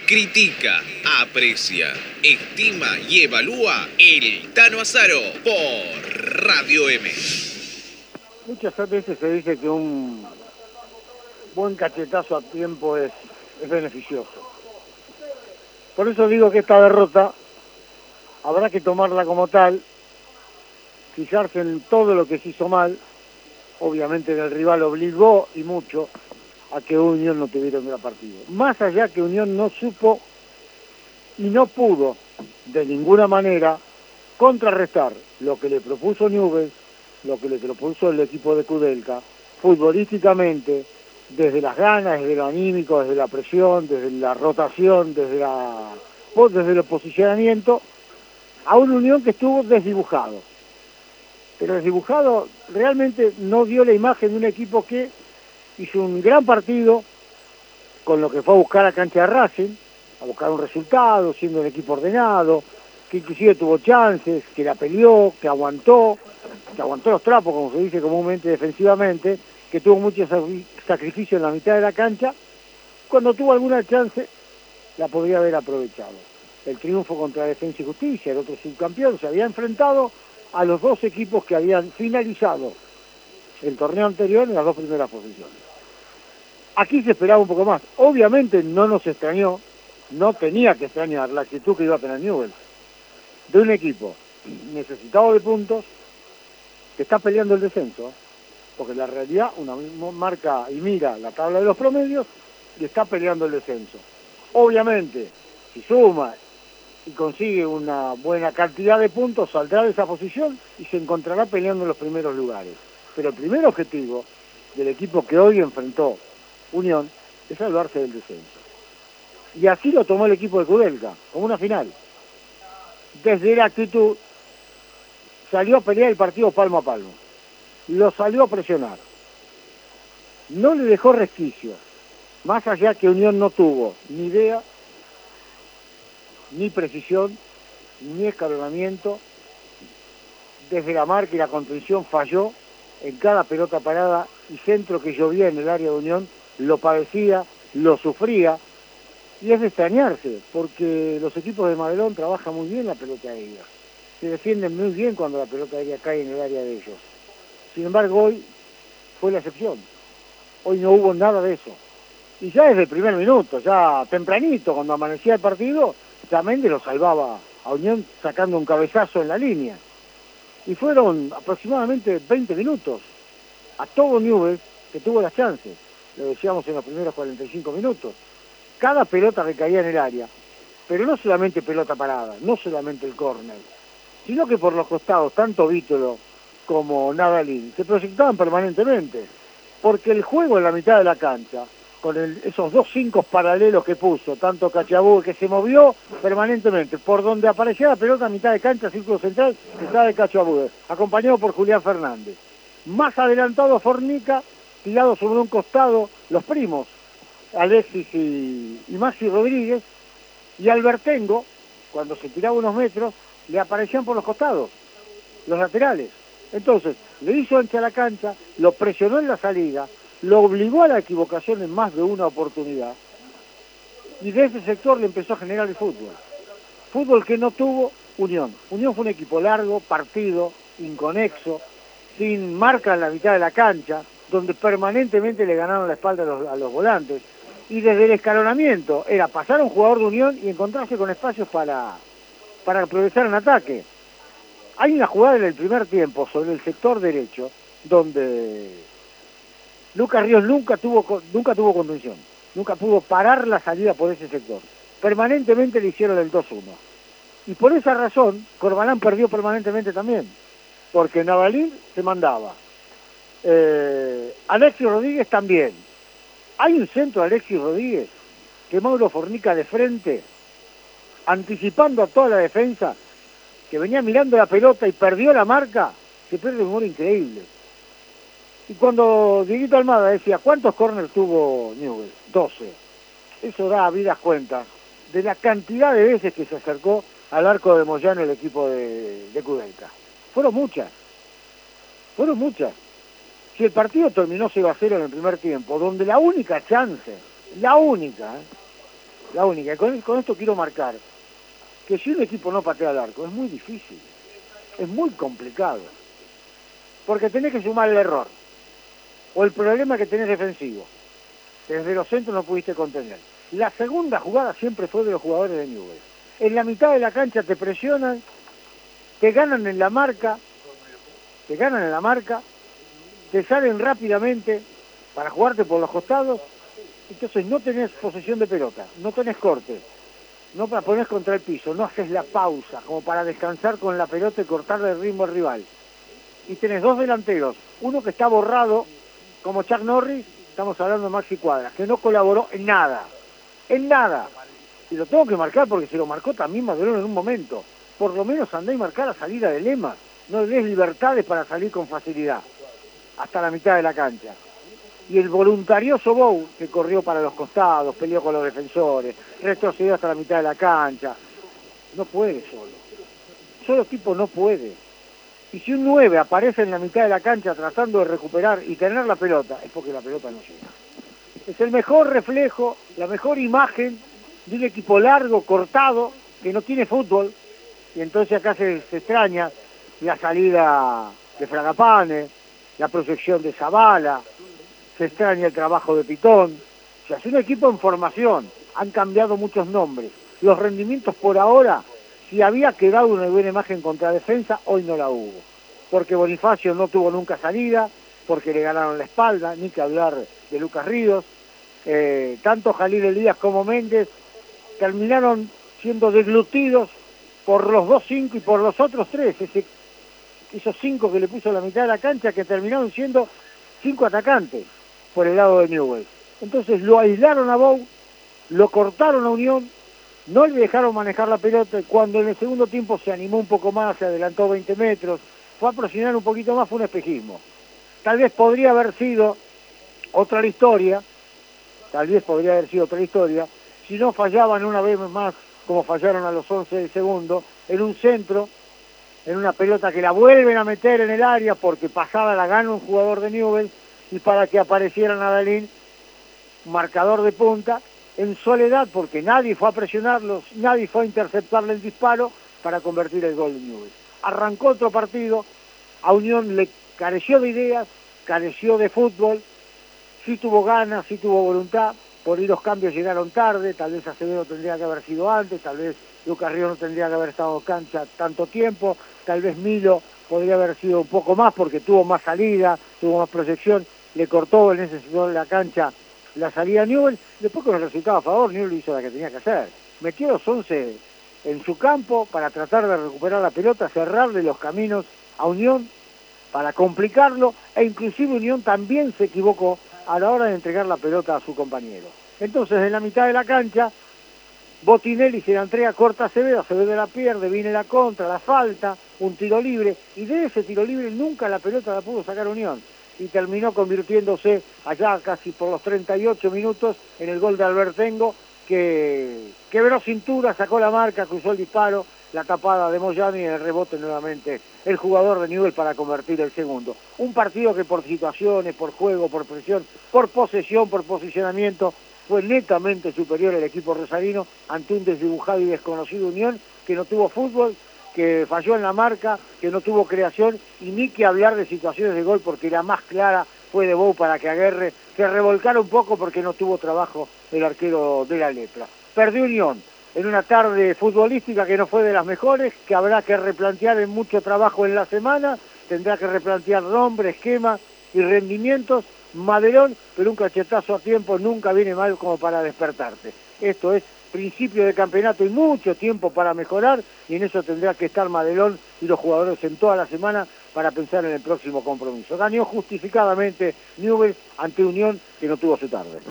critica, aprecia, estima y evalúa el Tano Azaro por Radio M. Muchas veces se dice que un buen cachetazo a tiempo es beneficioso. Por eso digo que esta derrota habrá que tomarla como tal, fijarse en todo lo que se hizo mal. Obviamente el rival obligó y mucho a que Unión no tuviera un gran partido. Más allá que Unión no supo y no pudo de ninguna manera contrarrestar lo que le propuso Newell's, lo que le propuso el equipo de Kudelka, futbolísticamente, desde las ganas, desde lo anímico, desde la presión, desde la rotación, desde el posicionamiento, a una Unión que estuvo desdibujado. Pero desdibujado realmente no dio la imagen de un equipo que hizo un gran partido con lo que fue a buscar a cancha de Racing, a buscar un resultado, siendo un equipo ordenado, que inclusive tuvo chances, que la peleó, que aguantó los trapos, como se dice comúnmente defensivamente, que tuvo mucho sacrificio en la mitad de la cancha. Cuando tuvo alguna chance, la podría haber aprovechado. El triunfo contra Defensa y Justicia, el otro subcampeón, se había enfrentado a los dos equipos que habían finalizado el torneo anterior en las dos primeras posiciones. Aquí se esperaba un poco más. Obviamente no nos extrañó, no tenía que extrañar la actitud que iba a tener Newell's, de un equipo necesitado de puntos, que está peleando el descenso, porque en la realidad una marca y mira la tabla de los promedios y está peleando el descenso. Obviamente, si suma y consigue una buena cantidad de puntos, saldrá de esa posición y se encontrará peleando en los primeros lugares. Pero el primer objetivo del equipo que hoy enfrentó Unión es salvarse del descenso. Y así lo tomó el equipo de Kudelka, como una final. Desde la actitud salió a pelear el partido palmo a palmo. Lo salió a presionar. No le dejó resquicios. Más allá que Unión no tuvo ni idea, ni precisión, ni escalonamiento. Desde la marca y la contención falló en cada pelota parada y centro que llovía en el área de Unión, lo padecía, lo sufría. Y es de extrañarse, porque los equipos de Madelón trabajan muy bien la pelota aérea. Se defienden muy bien cuando la pelota aérea cae en el área de ellos. Sin embargo, hoy fue la excepción. Hoy no hubo nada de eso. Y ya desde el primer minuto, ya tempranito, cuando amanecía el partido, ya Méndez lo salvaba a Unión sacando un cabezazo en la línea. Y fueron aproximadamente 20 minutos a todo Newell's que tuvo las chances. Lo decíamos en los primeros 45 minutos. Cada pelota que caía en el área, pero no solamente pelota parada, no solamente el córner, sino que por los costados, tanto Vítolo como Nadalín, se proyectaban permanentemente, porque el juego en la mitad de la cancha, con esos 2 5 paralelos que puso, tanto Cachabú, que se movió permanentemente, por donde aparecía la pelota a mitad de cancha, círculo central, estaba de Cachabú, acompañado por Julián Fernández. Más adelantado Fornica, tirado sobre un costado, los primos, Alexis y Maxi Rodríguez, y Albertengo, cuando se tiraba unos metros, le aparecían por los costados, los laterales. Entonces, le hizo ancha la cancha, lo presionó en la salida, lo obligó a la equivocación en más de una oportunidad, y de ese sector le empezó a generar el fútbol. Fútbol que no tuvo Unión. Unión fue un equipo largo, partido, inconexo, sin marca en la mitad de la cancha, donde permanentemente le ganaron la espalda a los volantes. Y desde el escalonamiento era pasar a un jugador de Unión y encontrarse con espacios para progresar en ataque. Hay una jugada en el primer tiempo sobre el sector derecho donde Lucas Ríos nunca tuvo contención, nunca pudo parar la salida por ese sector. Permanentemente le hicieron el 2-1. Y por esa razón Corbalán perdió permanentemente también, porque Navalín se mandaba. Alexis Rodríguez también. Hay un centro de Alexis Rodríguez que Mauro Fornica de frente, anticipando a toda la defensa, que venía mirando la pelota y perdió la marca, se pierde un gol increíble. Y cuando Dieguito Almada decía, ¿cuántos córneres tuvo Newell's? 12. Eso da habidas cuentas de la cantidad de veces que se acercó al arco de Moyano el equipo de Kudelka. Fueron muchas. Si el partido terminó 0-0 en el primer tiempo, donde la única chance, la única. Y con esto quiero marcar que si un equipo no patea al arco es muy difícil, es muy complicado, porque tenés que sumar el error, o el problema que tenés defensivo. Desde los centros no pudiste contener. La segunda jugada siempre fue de los jugadores de Newell's. En la mitad de la cancha te presionan, te ganan en la marca, te salen rápidamente para jugarte por los costados, entonces no tenés posesión de pelota, no tenés corte, no la ponés contra el piso, no haces la pausa como para descansar con la pelota y cortarle el ritmo al rival. Y tenés dos delanteros, uno que está borrado como Chuck Norris, estamos hablando de Maxi Cuadras, que no colaboró en nada. Y lo tengo que marcar porque se lo marcó también Madelón en un momento. Por lo menos andá y marcar la salida de Lema, no le des libertades para salir con facilidad, hasta la mitad de la cancha. Y el voluntarioso Bou, que corrió para los costados, peleó con los defensores, retrocedió hasta la mitad de la cancha, no puede solo tipo no puede. Y si un 9 aparece en la mitad de la cancha tratando de recuperar y tener la pelota, es porque la pelota no llega. Es el mejor reflejo, la mejor imagen de un equipo largo, cortado, que no tiene fútbol, y entonces acá se extraña la salida de Fragapane, la proyección de Zavala, se extraña el trabajo de Pitón. O sea, es un equipo en formación, han cambiado muchos nombres. Los rendimientos por ahora, si había quedado una buena imagen contra defensa, hoy no la hubo. Porque Bonifacio no tuvo nunca salida, porque le ganaron la espalda, ni que hablar de Lucas Ríos. Tanto Jalil Elías como Méndez terminaron siendo deglutidos por los 2-5 y por los otros 3, esos 5 que le puso a la mitad de la cancha, que terminaron siendo 5 atacantes por el lado de Newell's. Entonces lo aislaron a Bou, lo cortaron a Unión, no le dejaron manejar la pelota, y cuando en el segundo tiempo se animó un poco más, se adelantó 20 metros, fue a presionar un poquito más, fue un espejismo. Tal vez podría haber sido otra historia, si no fallaban una vez más, como fallaron a los 11 del segundo, en un centro, en una pelota que la vuelven a meter en el área, porque pasada la gana un jugador de Newell's, y para que apareciera Nadalín, marcador de punta, en soledad, porque nadie fue a presionarlos, nadie fue a interceptarle el disparo para convertir el gol de Newell's. Arrancó otro partido, a Unión le careció de ideas, careció de fútbol, sí tuvo ganas, sí tuvo voluntad, por ahí los cambios llegaron tarde, tal vez Acevedo tendría que haber sido antes, tal vez Lucas Ríos no tendría que haber estado en cancha tanto tiempo, tal vez Milo podría haber sido un poco más porque tuvo más salida, tuvo más proyección, le cortó en ese sector de la cancha la salida a Newell's, después con el resultado a favor, Newell's hizo la que tenía que hacer. Metió los 11 en su campo para tratar de recuperar la pelota, cerrarle los caminos a Unión para complicarlo, e inclusive Unión también se equivocó a la hora de entregar la pelota a su compañero. Entonces, en la mitad de la cancha, Botinelli se la entrega corta a Acevedo, Acevedo la pierde, viene la contra, la falta, un tiro libre, y de ese tiro libre nunca la pelota la pudo sacar Unión, y terminó convirtiéndose allá casi por los 38 minutos en el gol de Albertengo, que quebró cintura, sacó la marca, cruzó el disparo, la tapada de Moyano y en el rebote nuevamente el jugador de Newell's para convertir el segundo. Un partido que por situaciones, por juego, por presión, por posesión, por posicionamiento, fue netamente superior el equipo rosarino ante un desdibujado y desconocido Unión que no tuvo fútbol, que falló en la marca, que no tuvo creación, y ni que hablar de situaciones de gol porque la más clara fue de Bou para que Aguerre se revolcara un poco porque no tuvo trabajo el arquero de la Lepra. Perdió Unión en una tarde futbolística que no fue de las mejores, que habrá que replantear en mucho trabajo en la semana, tendrá que replantear nombre, esquema y rendimientos. Madelón, pero un cachetazo a tiempo nunca viene mal como para despertarte. Esto es principio de campeonato y mucho tiempo para mejorar, y en eso tendrá que estar Madelón y los jugadores en toda la semana para pensar en el próximo compromiso. Ganó justificadamente Newell's ante Unión, que no tuvo su tarde.